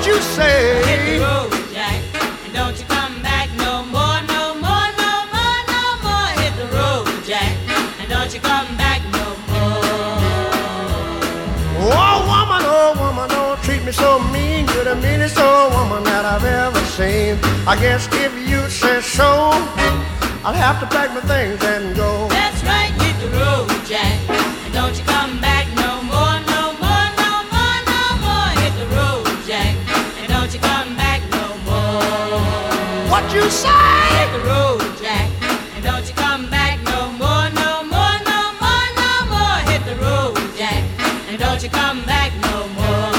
What you say? Hit the road, Jack, and don't you come back no more, no more, no more, no more. Hit the road, Jack, and don't you come back no more. Oh woman, don't treat me so mean. You're the meanest old woman that I've ever seen. I guess if you say so, I'll have to pack my things and go. That's right, hit the road, Jack, and don't you come back no more, no more, no more, no more. Hit the road, Jack, and don't you come back no more. What you say? Hit the road, Jack, and don't you come back no more, no more, no more, no more. Hit the road, Jack, and don't you come back no more.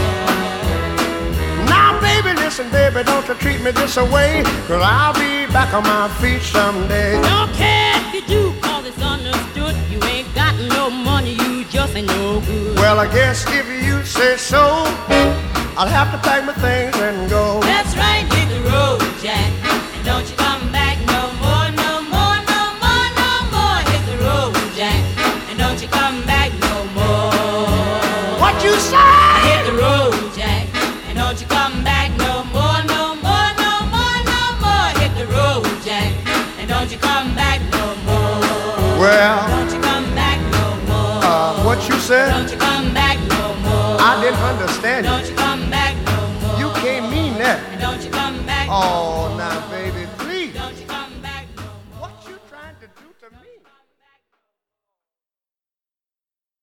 Now baby, listen baby, don't you treat me this way, 'cause I'll be back on my feet someday. Don't care if you do, 'cause it's understood. You ain't got no money, you just ain't no good. Well, I guess if you say so, I'll have to pack my things and go. That's right, hit the road, Jack, and don't you come back no more, no more, no more, no more. Hit the road, Jack, and don't you come back no more. What you say? Hit the road, Jack, and don't you come back no more, no more, no more, no more. Hit the road, Jack, and don't you come back no more. Well, Don't you come back no more. what you said? Don't you come